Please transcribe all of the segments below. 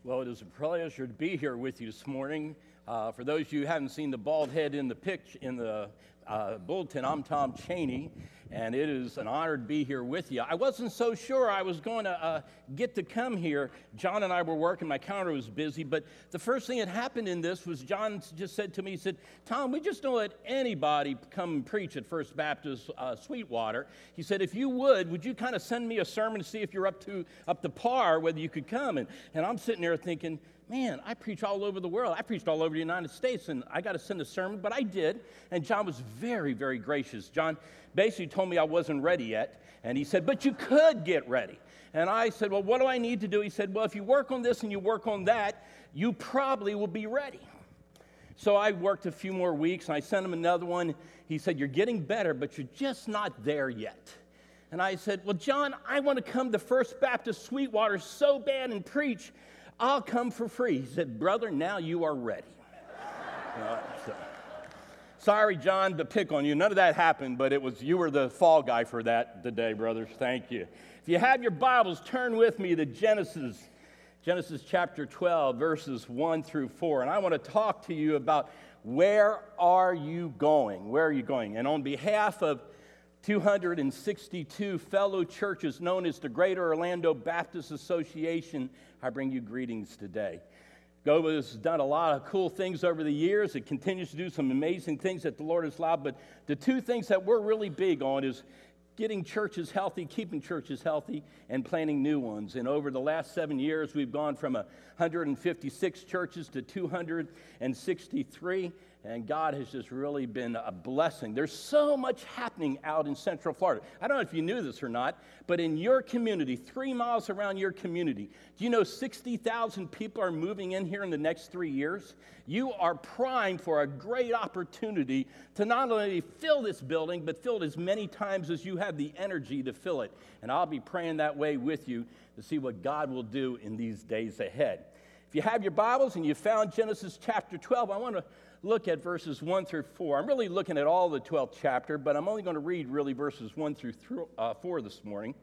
Well, it is a pleasure to be here with you this morning. For those of you who haven't seen the bald head in the bulletin, I'm Tom Cheney, and it is an honor to be here with you. I wasn't so sure I was going to get to come here. John and I were working. My calendar was busy, but the first thing that happened in this was John just said to me, he said, Tom, we just don't let anybody come and preach at First Baptist Sweetwater. He said, if you would you kind of send me a sermon to see if you're up to par, whether you could come? And I'm sitting there thinking, man, I preach all over the world. I preached all over the United States, and I got to send a sermon, but I did. And John was very, very gracious. John basically told me I wasn't ready yet, and he said, but you could get ready. And I said, well, what do I need to do? He said, well, if you work on this and you work on that, you probably will be ready. So I worked a few more weeks, and I sent him another one. He said, you're getting better, but you're just not there yet. And I said, well, John, I want to come to First Baptist Sweetwater so bad and preach. I'll come for free. He said, brother, now you are ready. Sorry, John, to pick on you. None of that happened, but you were the fall guy for that today, brothers. Thank you. If you have your Bibles, turn with me to Genesis chapter 12, verses 1 through 4. And I want to talk to you about where are you going? Where are you going? And on behalf of 262 fellow churches known as the Greater Orlando Baptist Association, I bring you greetings today. GOBA has done a lot of cool things over the years. It continues to do some amazing things that the Lord has allowed, but the two things that we're really big on is getting churches healthy, keeping churches healthy, and planting new ones. And over the last 7 years, we've gone from 156 churches to 263, and God has just really been a blessing. There's so much happening out in Central Florida. I don't know if you knew this or not, but in your community, 3 miles around your community, do you know 60,000 people are moving in here in the next 3 years? You are primed for a great opportunity to not only fill this building, but fill it as many times as you have the energy to fill it. And I'll be praying that way with you to see what God will do in these days ahead. If you have your Bibles and you found Genesis chapter 12, I want to look at verses 1 through 4. I'm really looking at all the 12th chapter, but I'm only going to read really verses 1 through 4 this morning.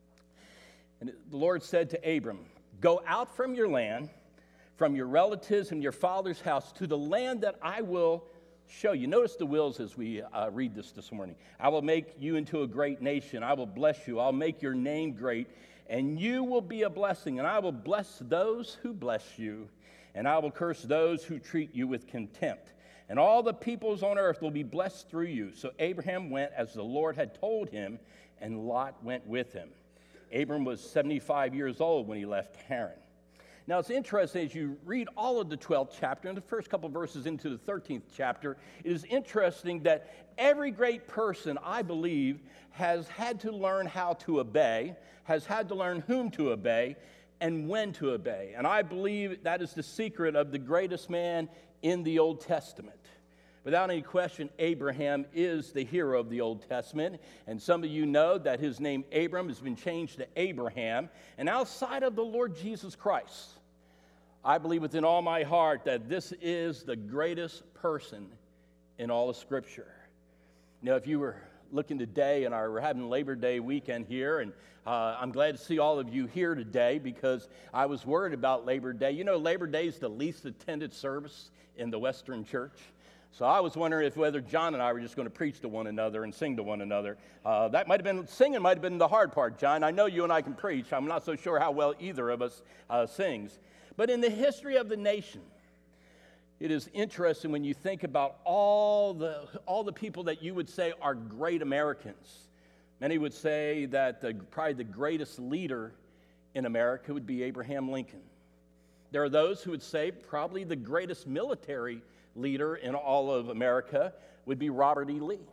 And the Lord said to Abram, go out from your land, from your relatives and your father's house, to the land that I will show you. Notice the wills as we read this morning. I will make you into a great nation. I will bless you. I'll make your name great, and you will be a blessing. And I will bless those who bless you, and I will curse those who treat you with contempt. And all the peoples on earth will be blessed through you. So Abraham went as the Lord had told him, and Lot went with him. Abram was 75 years old when he left Haran. Now, it's interesting as you read all of the 12th chapter and the first couple verses into the 13th chapter, it is interesting that every great person, I believe, has had to learn how to obey, has had to learn whom to obey, and when to obey. And I believe that is the secret of the greatest man in the Old Testament. Without any question, Abraham is the hero of the Old Testament. And some of you know that his name Abram has been changed to Abraham. And outside of the Lord Jesus Christ, I believe within all my heart that this is the greatest person in all of Scripture. You know, if you were looking today, and we're having Labor Day weekend here, and I'm glad to see all of you here today because I was worried about Labor Day. You know, Labor Day is the least attended service in the Western Church. So I was wondering whether John and I were just going to preach to one another and sing to one another. Singing might have been the hard part, John. I know you and I can preach. I'm not so sure how well either of us sings. But in the history of the nation, it is interesting when you think about all the people that you would say are great Americans. Many would say that probably the greatest leader in America would be Abraham Lincoln. There are those who would say probably the greatest military leader in all of America would be Robert E. Lee.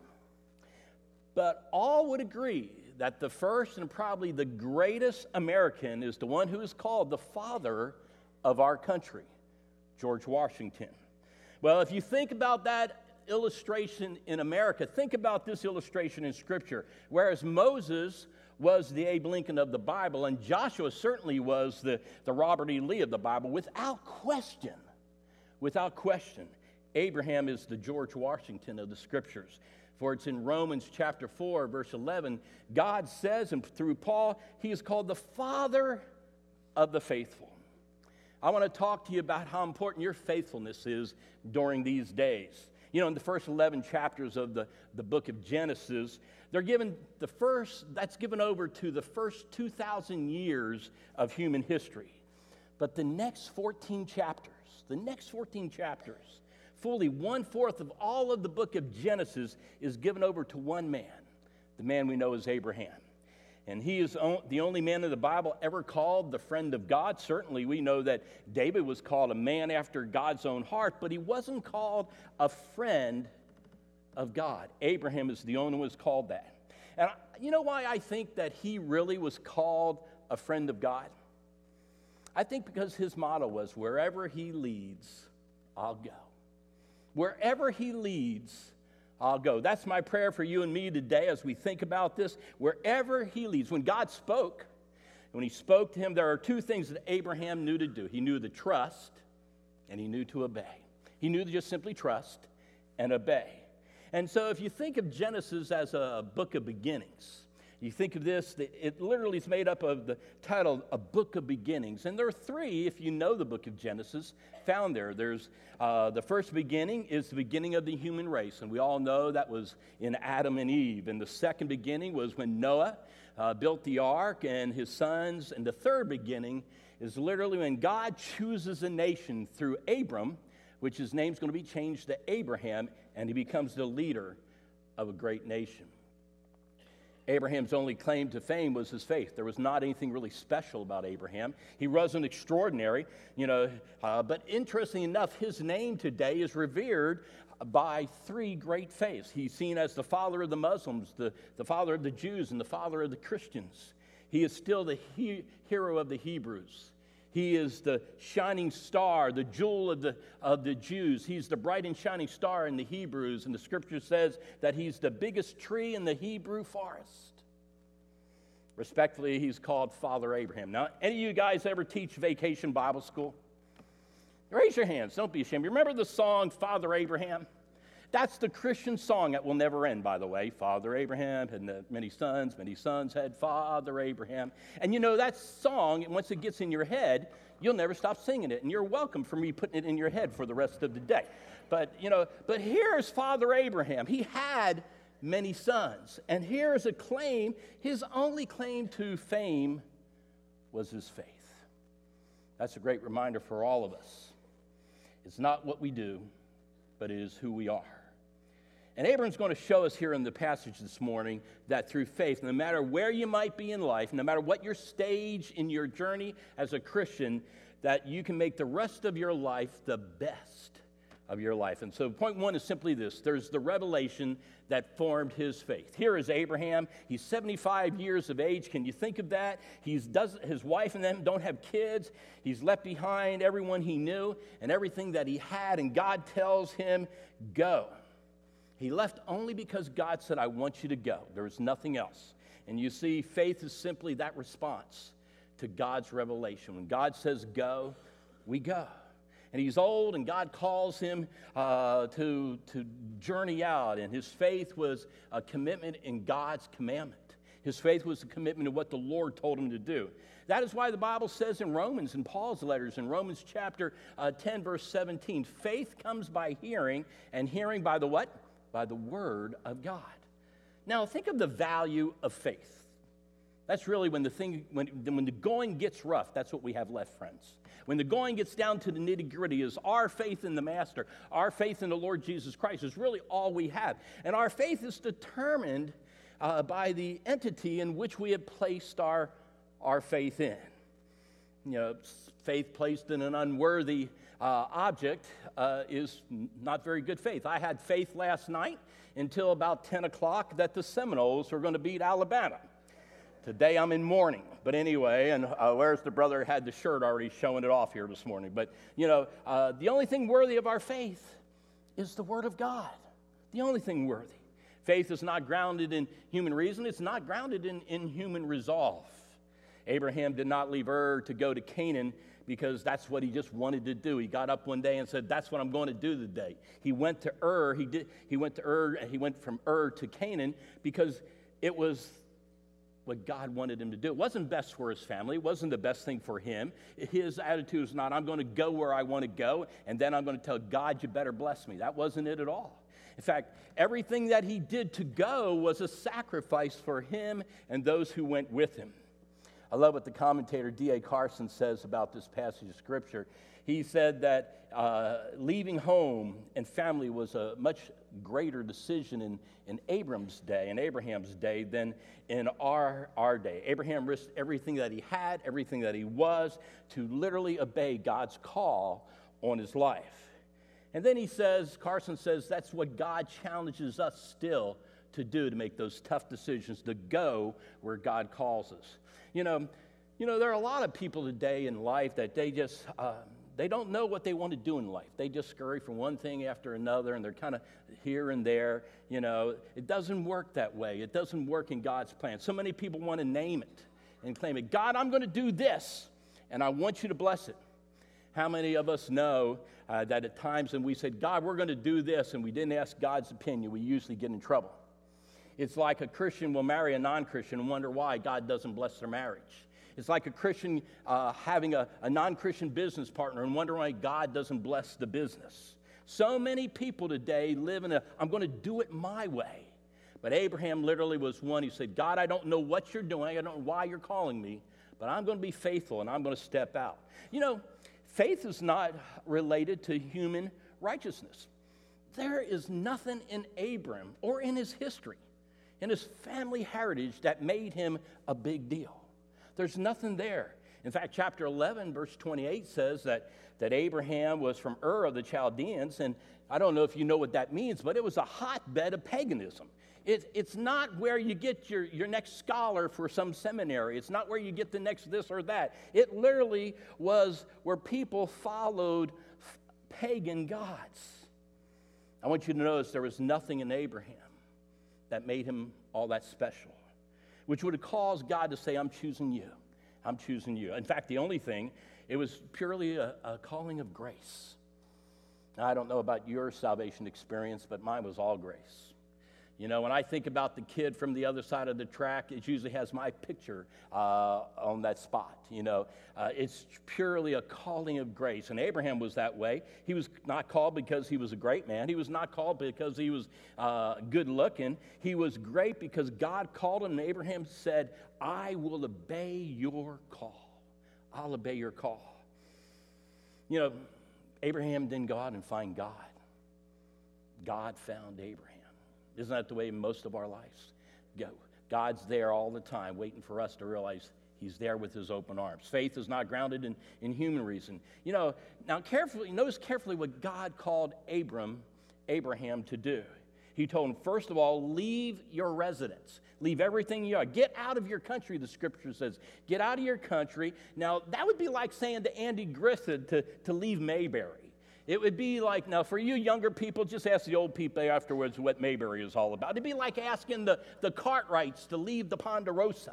But all would agree that the first and probably the greatest American is the one who is called the father of our country, George Washington. Well, if you think about that illustration in America, think about this illustration in Scripture. Whereas Moses was the Abe Lincoln of the Bible, and Joshua certainly was the Robert E. Lee of the Bible, without question, Abraham is the George Washington of the Scriptures. For it's in Romans chapter 4, verse 11, God says, and through Paul, he is called the Father of the faithful. I want to talk to you about how important your faithfulness is during these days. You know, in the first 11 chapters of the book of Genesis, they're given that's given over to the first 2,000 years of human history. But the next 14 chapters, fully 1/4 of all of the book of Genesis is given over to one man, the man we know as Abraham. And he is the only man in the Bible ever called the friend of God. Certainly we know that David was called a man after God's own heart, but he wasn't called a friend of God. Abraham is the only one who was called that. And you know why I think that he really was called a friend of God? I think because his motto was, wherever he leads, I'll go. Wherever he leads, I'll go. That's my prayer for you and me today as we think about this. Wherever he leads. When God spoke, when he spoke to him, there are two things that Abraham knew to do. He knew to trust and he knew to obey. He knew to just simply trust and obey. And so if you think of Genesis as a book of beginnings, you think of this, it literally is made up of the title, A Book of Beginnings. And there are three, if you know the book of Genesis, found there. There's the first beginning is the beginning of the human race. And we all know that was in Adam and Eve. And the second beginning was when Noah built the ark and his sons. And the third beginning is literally when God chooses a nation through Abram, which his name's going to be changed to Abraham, and he becomes the leader of a great nation. Abraham's only claim to fame was his faith. There was not anything really special about Abraham. He wasn't extraordinary, but interestingly enough, his name today is revered by three great faiths. He's seen as the father of the Muslims, the father of the Jews, and the father of the Christians. He is still the hero of the Hebrews. He is the shining star, the jewel of the Jews. He's the bright and shining star in the Hebrews. And the scripture says that he's the biggest tree in the Hebrew forest. Respectfully, he's called Father Abraham. Now, any of you guys ever teach vacation Bible school? Raise your hands. Don't be ashamed. You remember the song, Father Abraham? That's the Christian song that will never end, by the way. Father Abraham had many sons had Father Abraham. And you know, that song, once it gets in your head, you'll never stop singing it. And you're welcome for me putting it in your head for the rest of the day. But here's Father Abraham. He had many sons. And here's a claim, his only claim to fame was his faith. That's a great reminder for all of us. It's not what we do, but it is who we are. And Abraham's going to show us here in the passage this morning that through faith, no matter where you might be in life, no matter what your stage in your journey as a Christian, that you can make the rest of your life the best of your life. And so point one is simply this. There's the revelation that formed his faith. Here is Abraham. He's 75 years of age. Can you think of that? His wife and them don't have kids. He's left behind everyone he knew and everything that he had, and God tells him, go. He left only because God said, I want you to go. There is nothing else. And you see, faith is simply that response to God's revelation. When God says go, we go. And he's old, and God calls him to journey out. And his faith was a commitment in God's commandment. His faith was a commitment to what the Lord told him to do. That is why the Bible says in Romans, in Paul's letters, in Romans chapter 10, verse 17, faith comes by hearing, and hearing by the what? By the word of God. Now, think of the value of faith. That's really when the going gets rough, that's what we have left, friends. When the going gets down to the nitty-gritty, is our faith in the Master, our faith in the Lord Jesus Christ is really all we have. And our faith is determined by the entity in which we have placed our faith in. Faith placed in an unworthy object is not very good faith. I had faith last night until about 10 o'clock that the Seminoles were going to beat Alabama. Today I'm in mourning. But anyway, and where's the brother who had the shirt already showing it off here this morning? But, the only thing worthy of our faith is the Word of God. The only thing worthy. Faith is not grounded in human reason. It's not grounded in human resolve. Abraham did not leave Ur to go to Canaan because that's what he just wanted to do. He got up one day and said, that's what I'm going to do today. He went to Ur. He went from Ur to Canaan because it was what God wanted him to do. It wasn't best for his family. It wasn't the best thing for him. His attitude was not, I'm going to go where I want to go, and then I'm going to tell God, you better bless me. That wasn't it at all. In fact, everything that he did to go was a sacrifice for him and those who went with him. I love what the commentator D.A. Carson says about this passage of Scripture. He said that leaving home and family was a much greater decision in Abraham's day than in our day. Abraham risked everything that he had, everything that he was, to literally obey God's call on his life. And then Carson says, that's what God challenges us still to do, to make those tough decisions, to go where God calls us. You know, there are a lot of people today in life that they don't know what they want to do in life. They just scurry from one thing after another, and they're kind of here and there. It doesn't work that way. It doesn't work in God's plan. So many people want to name it and claim it. God, I'm going to do this, and I want you to bless it. How many of us know that at times when we said, God, we're going to do this, and we didn't ask God's opinion, we usually get in trouble? It's like a Christian will marry a non-Christian and wonder why God doesn't bless their marriage. It's like a Christian having a non-Christian business partner and wonder why God doesn't bless the business. So many people today live in I'm going to do it my way. But Abraham literally was one. He said, God, I don't know what you're doing. I don't know why you're calling me, but I'm going to be faithful and I'm going to step out. Faith is not related to human righteousness. There is nothing in Abram or in his history, in his family heritage, that made him a big deal. There's nothing there. In fact, chapter 11, verse 28 says that Abraham was from Ur of the Chaldeans, and I don't know if you know what that means, but it was a hotbed of paganism. It's not where you get your next scholar for some seminary. It's not where you get the next this or that. It literally was where people followed pagan gods. I want you to notice there was nothing in Abraham that made him all that special, which would have caused God to say, I'm choosing you. I'm choosing you. In fact, the only thing, it was purely a calling of grace. Now, I don't know about your salvation experience, but mine was all grace. When I think about the kid from the other side of the track, it usually has my picture on that spot. It's purely a calling of grace. And Abraham was that way. He was not called because he was a great man. He was not called because he was good looking. He was great because God called him, and Abraham said, I will obey your call. I'll obey your call. Abraham didn't go out and find God. God found Abraham. Isn't that the way most of our lives go? God's there all the time, waiting for us to realize he's there with his open arms. Faith is not grounded in human reason. Now notice carefully what God called Abraham to do. He told him, first of all, leave your residence. Leave everything you are. Get out of your country, the scripture says. Get out of your country. Now, that would be like saying to Andy Griffith to leave Mayberry. It would be like, now for you younger people, just ask the old people afterwards what Mayberry is all about. It'd be like asking the Cartwrights to leave the Ponderosa.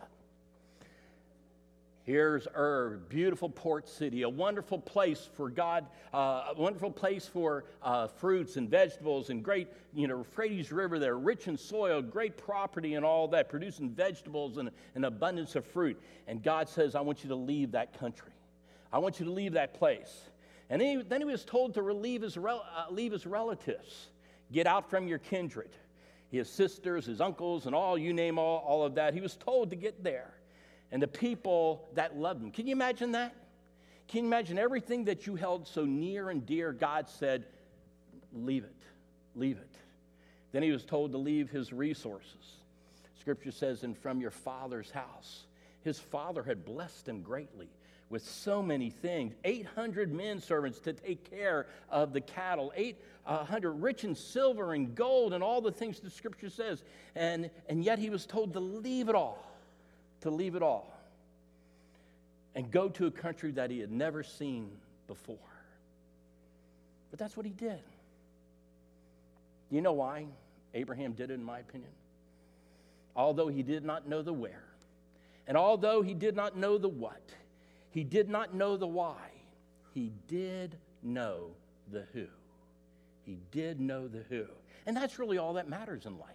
Here's Ur, beautiful port city, a wonderful place for God, a wonderful place for fruits and vegetables and great, Euphrates River there, rich in soil, great property and all that, producing vegetables and an abundance of fruit. And God says, I want you to leave that country. I want you to leave that place. And then he was told to leave his relatives. Get out from your kindred. His sisters, his uncles, and all, you name all of that. He was told to get there. And the people that loved him. Can you imagine that? Can you imagine everything that you held so near and dear? God said, leave it. Leave it. Then he was told to leave his resources. Scripture says, and from your father's house. His father had blessed him greatly with so many things. 800 men servants to take care of the cattle. 800 rich in silver and gold and all the things the scripture says. And yet he was told to leave it all. To leave it all. And go to a country that he had never seen before. But that's what he did. You know why Abraham did it, in my opinion? Although he did not know the where, and although he did not know the what, he did not know the why, he did know the who. He did know the who. And that's really all that matters in life,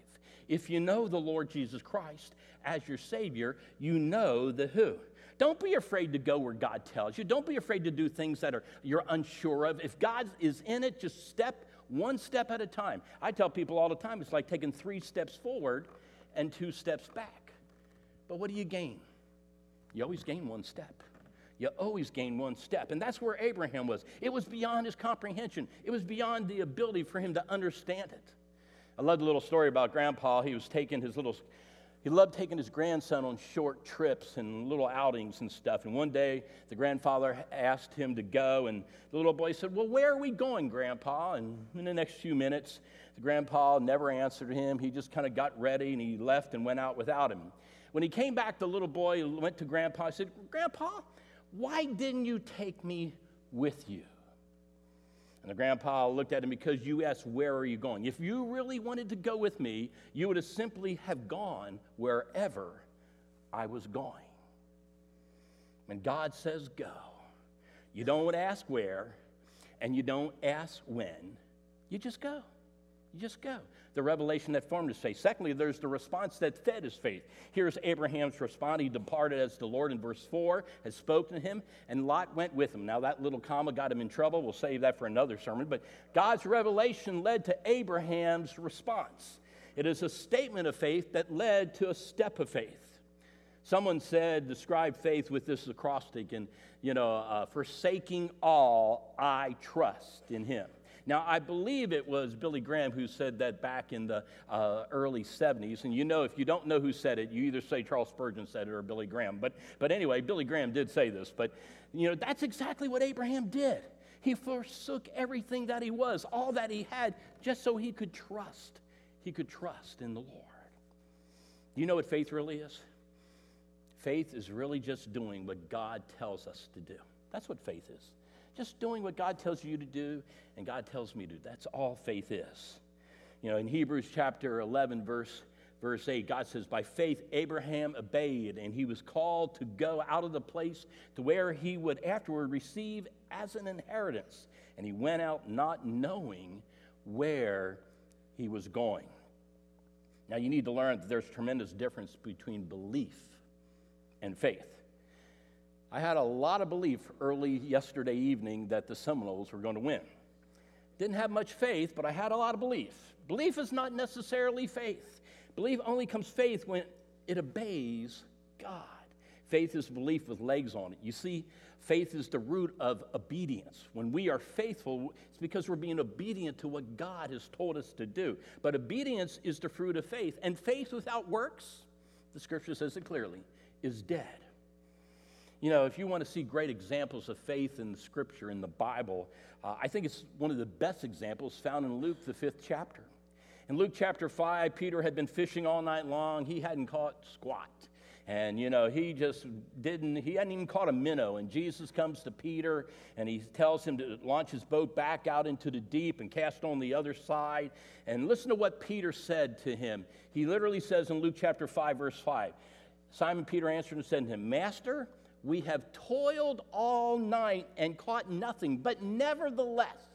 If you know the Lord Jesus Christ as your Savior, you know the who. Don't be afraid to go where God tells you. Don't be afraid to do things that you're unsure of. If God is in it, just step one step at a time. I tell people all the time, it's like taking 3 steps forward and 2 steps back. But what do you gain? You always gain 1 step. You always gain 1 step. And that's where Abraham was. It was beyond his comprehension. It was beyond the ability for him to understand it. I love the little story about Grandpa. He loved taking his grandson on short trips and little outings and stuff. And one day, the grandfather asked him to go, and the little boy said, "Well, where are we going, Grandpa?" And in the next few minutes, the grandpa never answered him. He just kind of got ready, and he left and went out without him. When he came back, the little boy went to Grandpa and said, "Grandpa, why didn't you take me with you?" And the grandpa looked at him, "Because you asked, where are you going? If you really wanted to go with me, you would have simply have gone wherever I was going." When God says go, you don't ask where, and you don't ask when. You just go. You just go. The revelation that formed his faith. Secondly, there's the response that fed his faith. Here's Abraham's response. He departed as the Lord in verse 4 had spoken to him, and Lot went with him. Now, that little comma got him in trouble. We'll save that for another sermon. But God's revelation led to Abraham's response. It is a statement of faith that led to a step of faith. Someone described faith with this acrostic, and, forsaking all, I trust in him. Now, I believe it was Billy Graham who said that back in the early 70s. And if you don't know who said it, you either say Charles Spurgeon said it or Billy Graham. But anyway, Billy Graham did say this. But, that's exactly what Abraham did. He forsook everything that he was, all that he had, just so he could trust. He could trust in the Lord. Do you know what faith really is? Faith is really just doing what God tells us to do. That's what faith is. Just doing what God tells you to do and God tells me to do. That's all faith is. In Hebrews chapter 11, verse 8, God says, "By faith Abraham obeyed, and he was called to go out of the place to where he would afterward receive as an inheritance. And he went out not knowing where he was going." Now, you need to learn that there's tremendous difference between belief and faith. I had a lot of belief early yesterday evening that the Seminoles were going to win. Didn't have much faith, but I had a lot of belief. Belief is not necessarily faith. Belief only comes faith when it obeys God. Faith is belief with legs on it. You see, faith is the root of obedience. When we are faithful, it's because we're being obedient to what God has told us to do. But obedience is the fruit of faith. And faith without works, the scripture says it clearly, is dead. If you want to see great examples of faith in the scripture, in the Bible, I think it's one of the best examples found in Luke, the 5th chapter. In Luke chapter 5, Peter had been fishing all night long. He hadn't caught squat. And, he hadn't even caught a minnow. And Jesus comes to Peter, and he tells him to launch his boat back out into the deep and cast on the other side. And listen to what Peter said to him. He literally says in Luke chapter 5, verse 5, Simon Peter answered and said to him, "Master, we have toiled all night and caught nothing, but nevertheless,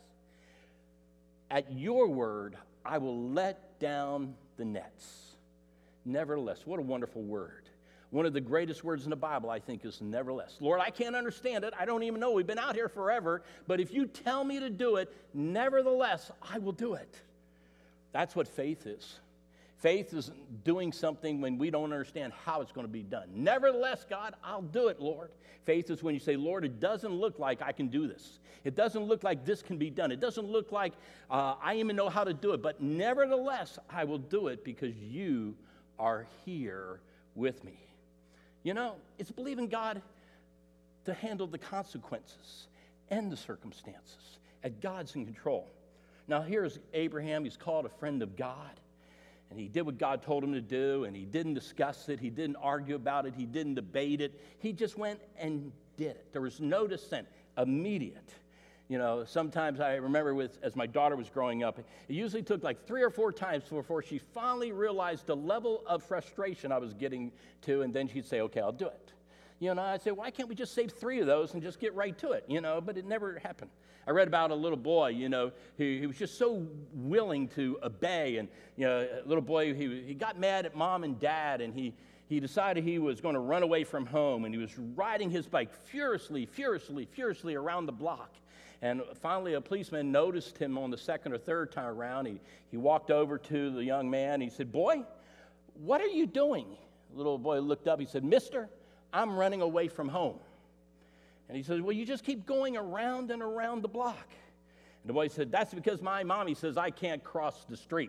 at your word, I will let down the nets." Nevertheless, what a wonderful word. One of the greatest words in the Bible, I think, is nevertheless. Lord, I can't understand it. I don't even know. We've been out here forever. But if you tell me to do it, nevertheless, I will do it. That's what faith is. Faith is doing something when we don't understand how it's going to be done. Nevertheless, God, I'll do it, Lord. Faith is when you say, Lord, it doesn't look like I can do this. It doesn't look like this can be done. It doesn't look like I even know how to do it. But nevertheless, I will do it because you are here with me. It's believing God to handle the consequences and the circumstances. And God's in control. Now, here's Abraham. He's called a friend of God. And he did what God told him to do, and he didn't discuss it. He didn't argue about it. He didn't debate it. He just went and did it. There was no dissent, immediate. Sometimes I remember as my daughter was growing up, it usually took like 3 or 4 times before she finally realized the level of frustration I was getting to, and then she'd say, "Okay, I'll do it." You know, I say, why can't we just save 3 of those and just get right to it? You know, but it never happened. I read about a little boy, you know, he was just so willing to obey. And, you know, a little boy, he got mad at mom and dad, and he decided he was going to run away from home. And he was riding his bike furiously around the block. And finally, a policeman noticed him on the second or third time around. He walked over to the young man. He said, boy, what are you doing? The little boy looked up. He said, mister, I'm running away from home. And he said, well, you just keep going around and around the block. And the boy said, that's because my mommy says I can't cross the street.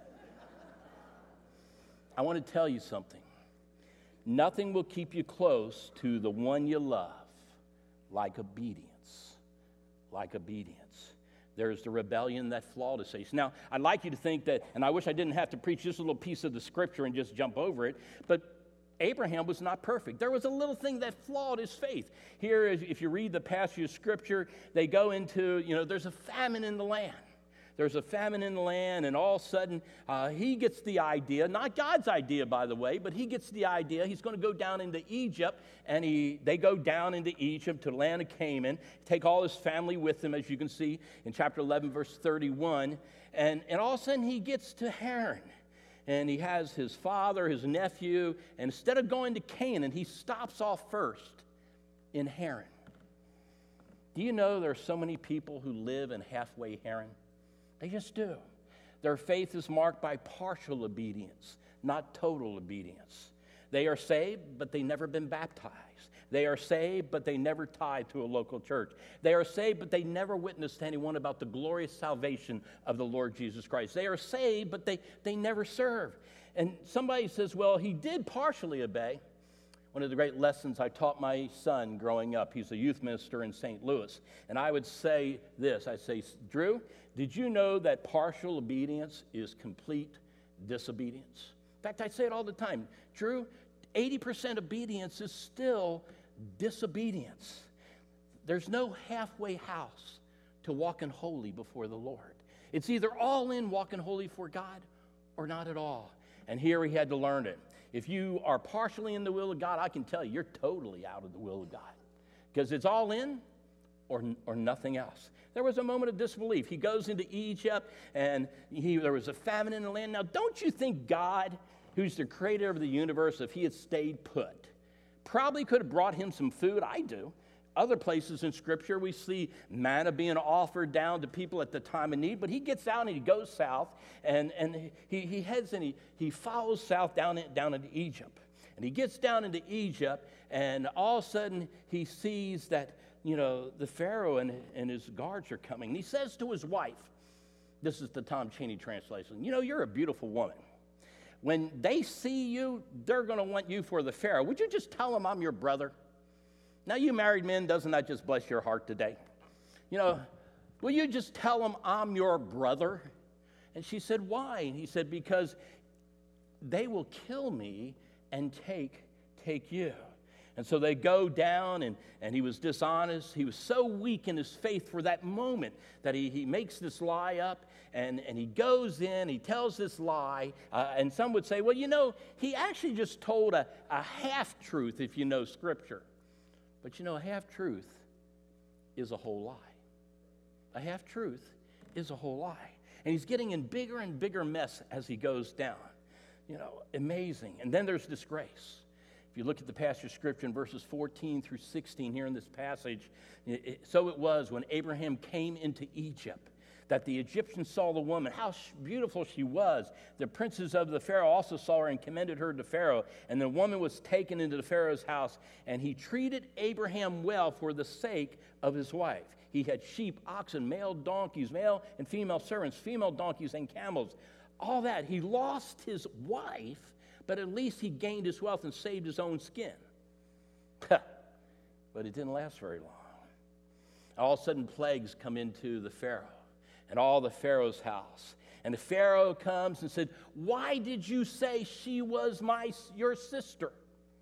I want to tell you something. Nothing will keep you close to the one you love like obedience. Like obedience. There's the rebellion that flawed his faith. Now, I'd like you to think that, and I wish I didn't have to preach this little piece of the scripture and just jump over it, but Abraham was not perfect. There was a little thing that flawed his faith. Here, if you read the passage of scripture, they go into, you know, there's a famine in the land. There's a famine in the land, and all of a sudden, he gets the idea, not God's idea, by the way, but he gets the idea. He's going to go down into Egypt, and they go down into Egypt to the land of Canaan, take all his family with him, as you can see in chapter 11, verse 31, and all of a sudden, he gets to Haran, and he has his father, his nephew, and instead of going to Canaan, he stops off first in Haran. Do you know there are so many people who live in halfway Haran? They just do. Their faith is marked by partial obedience, not total obedience. They are saved, but they've never been baptized. They are saved, but they never tithe to a local church. They are saved, but they never witnessed to anyone about the glorious salvation of the Lord Jesus Christ. They are saved, but they never serve. And somebody says, well, he did partially obey. One of the great lessons I taught my son growing up, he's a youth minister in St. Louis, and I would say this, I'd say, Drew, did you know that partial obedience is complete disobedience? In fact, I say it all the time. Drew, 80% obedience is still disobedience. There's no halfway house to walking holy before the Lord. It's either all in walking holy for God or not at all. And here he had to learn it. If you are partially in the will of God, I can tell you, you're totally out of the will of God. Because it's all in or nothing else. There was a moment of disbelief. He goes into Egypt, and there was a famine in the land. Now, don't you think God, who's the creator of the universe, if he had stayed put, probably could have brought him some food? I do. Other places in Scripture, we see manna being offered down to people at the time of need, but he gets out and he goes south, and he heads and he follows south down into Egypt. And he gets down into Egypt, and all of a sudden he sees that, you know, the Pharaoh and his guards are coming. And he says to his wife, this is the Tom Cheney translation, you know, you're a beautiful woman. When they see you, they're going to want you for the Pharaoh. Would you just tell them I'm your brother? Now, you married men, doesn't that just bless your heart today? You know, will you just tell them I'm your brother? And she said, why? And he said, because they will kill me and take you. And so they go down, and he was dishonest. He was so weak in his faith for that moment that he makes this lie up, and he goes in, he tells this lie, and some would say, well, you know, he actually just told a half-truth if you know Scripture. But you know, a half-truth is a whole lie. A half-truth is a whole lie. And he's getting in bigger and bigger mess as he goes down. You know, amazing. And then there's disgrace. If you look at the passage of Scripture in verses 14 through 16 here in this passage, so it was when Abraham came into Egypt that the Egyptians saw the woman, how beautiful she was. The princes of the Pharaoh also saw her and commended her to Pharaoh. And the woman was taken into the Pharaoh's house, and he treated Abraham well for the sake of his wife. He had sheep, oxen, male donkeys, male and female servants, female donkeys and camels. All that. He lost his wife, but at least he gained his wealth and saved his own skin. But it didn't last very long. All of a sudden, plagues come into the Pharaoh and all the Pharaoh's house. And the Pharaoh comes and said, why did you say she was your sister?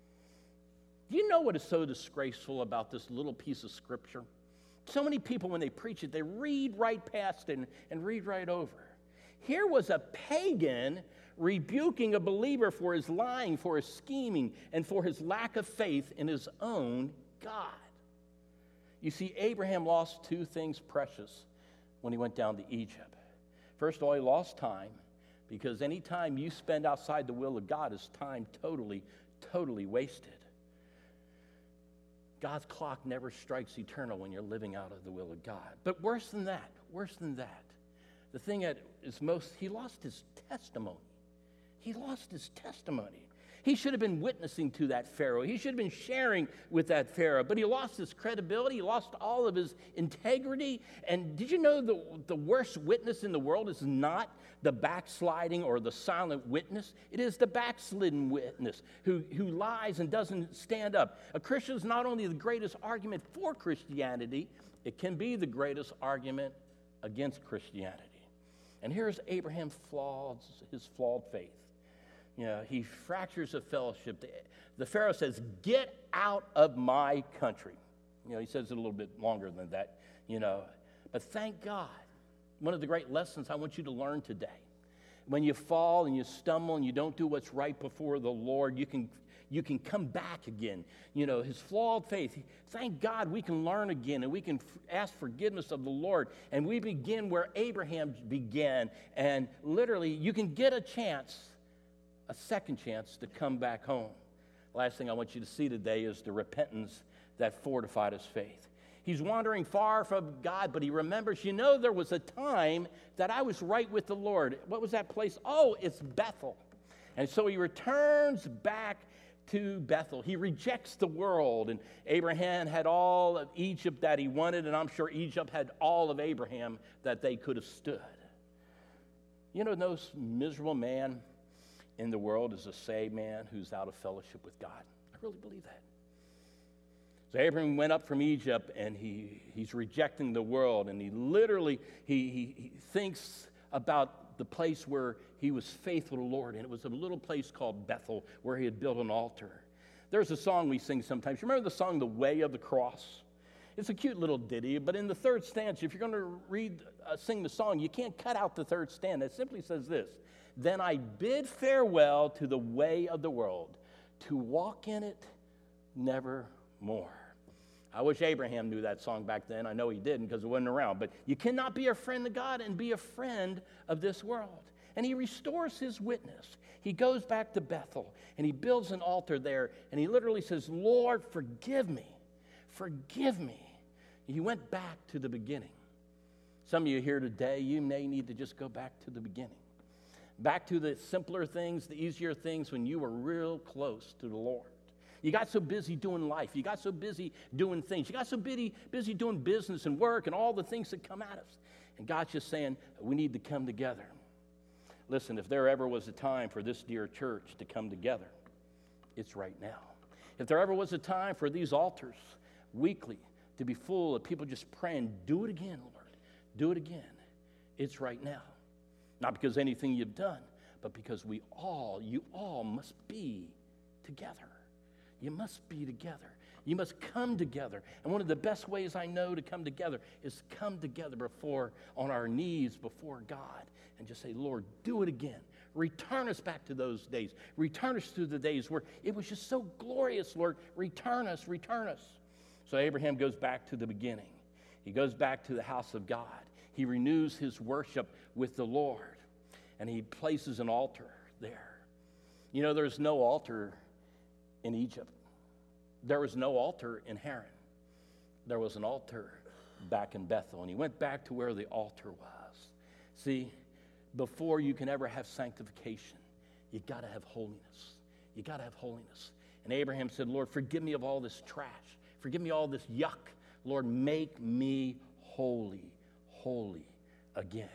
Do you know what is so disgraceful about this little piece of Scripture? So many people, when they preach it, they read right past it and read right over. Here was a pagan rebuking a believer for his lying, for his scheming, and for his lack of faith in his own God. You see, Abraham lost two things precious when he went down to Egypt. First of all, he lost time, because any time you spend outside the will of God is time totally wasted. God's clock never strikes eternal when you're living out of the will of God. But worse than that, the thing that is most, he lost his testimony. He lost his testimony. He should have been witnessing to that Pharaoh. He should have been sharing with that Pharaoh. But he lost his credibility. He lost all of his integrity. And did you know the worst witness in the world is not the backsliding or the silent witness? It is the backslidden witness who lies and doesn't stand up. A Christian is not only the greatest argument for Christianity, it can be the greatest argument against Christianity. And here's Abraham's his flawed faith. You know, he fractures the fellowship. The Pharaoh says, "Get out of my country." You know, he says it a little bit longer than that, you know. But thank God, one of the great lessons I want you to learn today, when you fall and you stumble and you don't do what's right before the Lord, you can come back again. You know, his flawed faith, thank God we can learn again, and we can ask forgiveness of the Lord, and we begin where Abraham began, and literally you can get a second chance to come back home. Last thing I want you to see today is the repentance that fortified his faith. He's wandering far from God, but he remembers, you know, there was a time that I was right with the Lord. What was that place? Oh, it's Bethel. And so he returns back to Bethel. He rejects the world, and Abraham had all of Egypt that he wanted, and I'm sure Egypt had all of Abraham that they could have stood. You know, the most miserable man in the world is a saved man who's out of fellowship with God. I really believe that. So Abraham went up from Egypt, and he's rejecting the world, and he literally thinks about the place where he was faithful to the Lord, and it was a little place called Bethel where he had built an altar. There's a song we sing sometimes. You remember the song, "The Way of the Cross"? It's a cute little ditty, but in the third stanza, if you're going to sing the song, you can't cut out the third stanza. It simply says this: "Then I bid farewell to the way of the world, to walk in it nevermore." I wish Abraham knew that song back then. I know he didn't because it wasn't around. But you cannot be a friend of God and be a friend of this world. And he restores his witness. He goes back to Bethel, and he builds an altar there, and he literally says, "Lord, forgive me. Forgive me." He went back to the beginning. Some of you here today, you may need to just go back to the beginning. Back to the simpler things, the easier things when you were real close to the Lord. You got so busy doing life. You got so busy doing things. You got so busy doing business and work and all the things that come at us. And God's just saying, we need to come together. Listen, if there ever was a time for this dear church to come together, it's right now. If there ever was a time for these altars weekly to be full of people just praying, "Do it again, Lord. Do it again," it's right now. Not because anything you've done, but because you all must be together. You must be together. You must come together. And one of the best ways I know to come together is come together on our knees before God and just say, "Lord, do it again. Return us back to those days. Return us to the days where it was just so glorious, Lord. Return us, return us." So Abraham goes back to the beginning. He goes back to the house of God. He renews his worship with the Lord, and he places an altar there. You know, there's no altar in Egypt. There was no altar in Haran. There was an altar back in Bethel, and he went back to where the altar was. See, before you can ever have sanctification, you got to have holiness. You got to have holiness. And Abraham said, "Lord, forgive me of all this trash. Forgive me all this yuck. Lord, make me holy, holy again."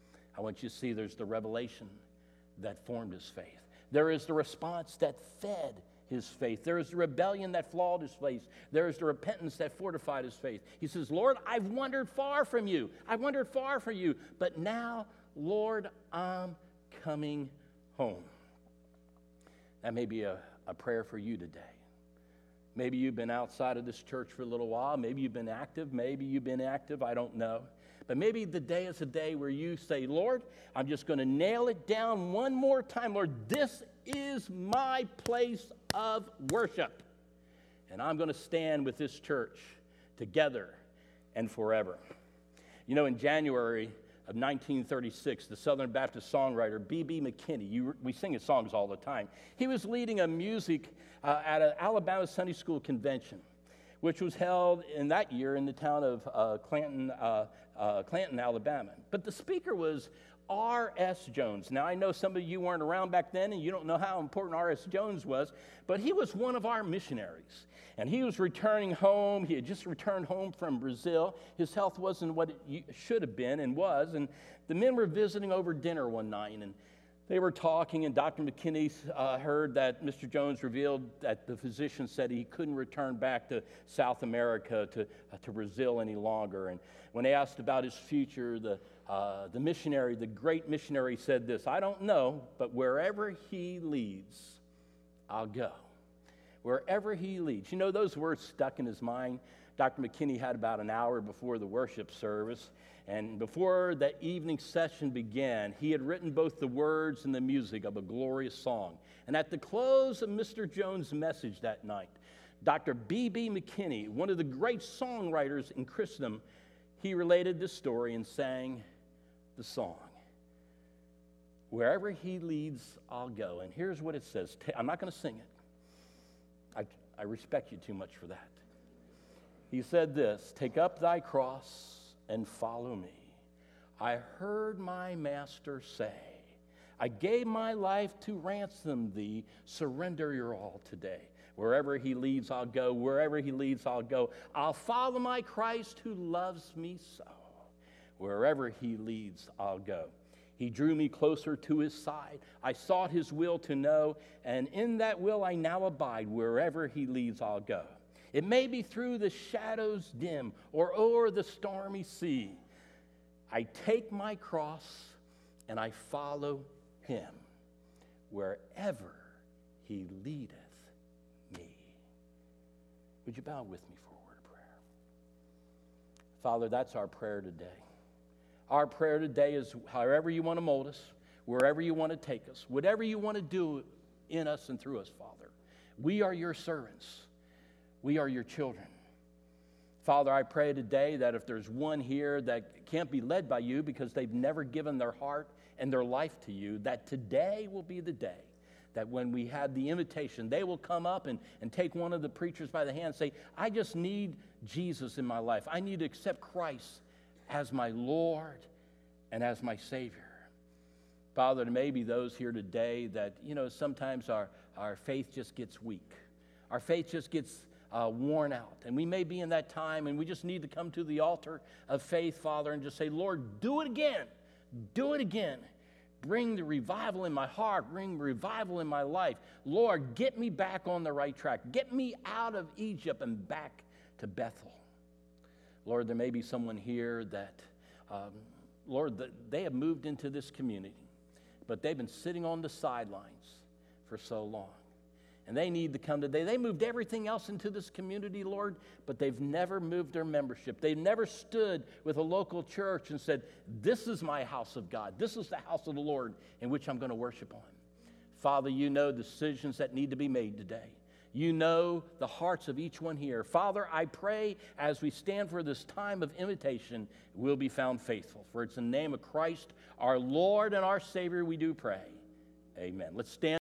I want you to see there's the revelation that formed his faith. There is the response that fed his faith. There is the rebellion that flawed his faith. There is the repentance that fortified his faith. He says, "Lord, I've wandered far from you. I've wandered far from you. But now, Lord, I'm coming home." That may be a prayer for you today. Maybe you've been outside of this church for a little while. Maybe you've been active. Maybe you've been active. I don't know. But maybe the day is a day where you say, Lord, I'm just going to nail it down one more time. Lord, this is my place of worship. And I'm going to stand with this church together and forever. You know, in January of 1936, the Southern Baptist songwriter B.B. McKinney, we sing his songs all the time, he was leading a music at an Alabama Sunday School convention, which was held in that year in the town of Clanton, Alabama. But the speaker was R.S. Jones. Now, I know some of you weren't around back then, and you don't know how important R.S. Jones was, but he was one of our missionaries. And he was returning home. He had just returned home from Brazil. His health wasn't what it should have been and was. And the men were visiting over dinner one night, and they were talking, and Dr. McKinney heard that Mr. Jones revealed that the physician said he couldn't return back to South America, to Brazil any longer. And when they asked about his future, the missionary, the great missionary, said this, I don't know, but wherever he leads, I'll go. Wherever he leads. You know, those words stuck in his mind. Dr. McKinney had about an hour before the worship service. And before the evening session began, he had written both the words and the music of a glorious song. And at the close of Mr. Jones' message that night, Dr. B.B. McKinney, one of the great songwriters in Christendom, he related this story and sang the song. Wherever he leads, I'll go. And here's what it says. I'm not going to sing it. I respect you too much for that. He said this, take up thy cross and follow me. I heard my master say, I gave my life to ransom thee. Surrender your all today. Wherever he leads, I'll go. Wherever he leads, I'll go. I'll follow my Christ who loves me so. Wherever he leads, I'll go. He drew me closer to his side. I sought his will to know, and in that will I now abide. Wherever he leads, I'll go. It may be through the shadows dim or o'er the stormy sea. I take my cross and I follow him wherever he leadeth me. Would you bow with me for a word of prayer? Father, that's our prayer today. Our prayer today is however you want to mold us, wherever you want to take us, whatever you want to do in us and through us, Father. We are your servants. We are your children. Father, I pray today that if there's one here that can't be led by you because they've never given their heart and their life to you, that today will be the day that when we have the invitation, they will come up and take one of the preachers by the hand and say, I just need Jesus in my life. I need to accept Christ as my Lord and as my Savior. Father, there may be those here today that, sometimes our faith just gets weak. Our faith just gets worn out. And we may be in that time and we just need to come to the altar of faith, Father, and just say, Lord, do it again. Do it again. Bring the revival in my heart. Bring revival in my life. Lord, get me back on the right track. Get me out of Egypt and back to Bethel. Lord, there may be someone here that, Lord, they have moved into this community, but they've been sitting on the sidelines for so long. And they need to come today. They moved everything else into this community, Lord, but they've never moved their membership. They've never stood with a local church and said, this is my house of God. This is the house of the Lord in which I'm going to worship on. Father, you know decisions that need to be made today. You know the hearts of each one here. Father, I pray as we stand for this time of invitation, we'll be found faithful. For it's in the name of Christ, our Lord and our Savior, we do pray. Amen. Let's stand.